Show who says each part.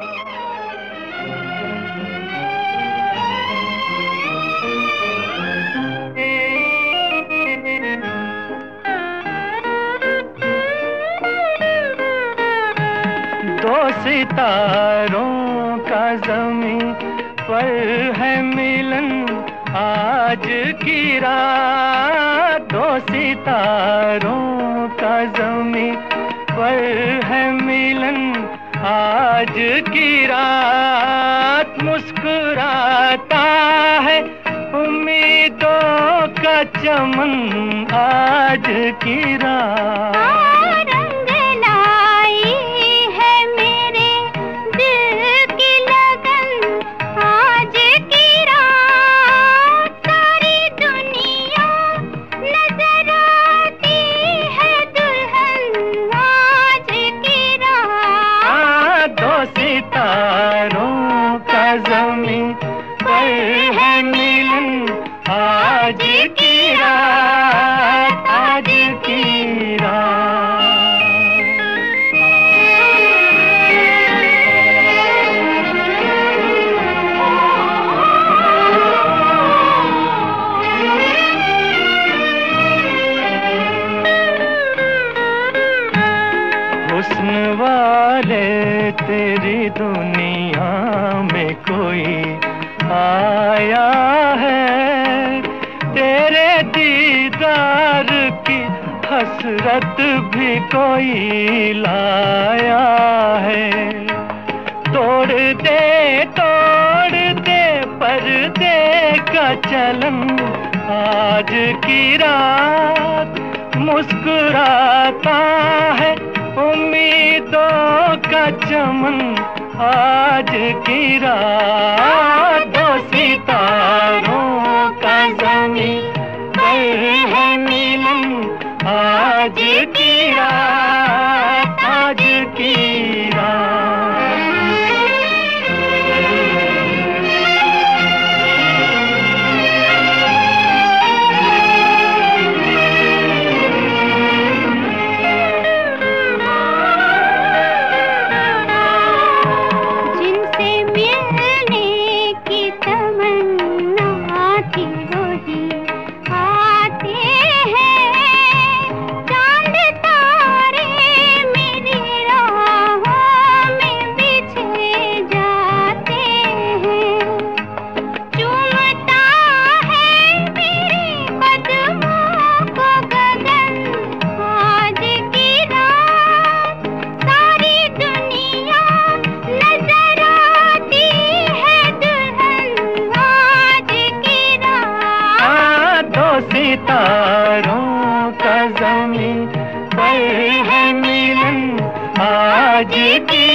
Speaker 1: दो सितारों का ज़मीं पर है मिलन आज की रात। दो सितारों का ज़मीं पर है मिलन आज की रात। मुस्कुराता है उम्मीदों का चमन आज की रात। सितारों का ज़मीं पर है मिलन आज की रात, आज की रात। हुस्न वाले तेरी दुनिया में कोई आया है, तेरे दीदार की हसरत भी कोई लाया है। तोड़ दे पर्दे का चलन आज की रात। मुस्कुराता है उम्मीदों का चमन आज की रात। दो सितारों का ज़मीं पर है मिलन आज की रात, आज की रात। सितारों का ज़मीं पर है मिलन आज की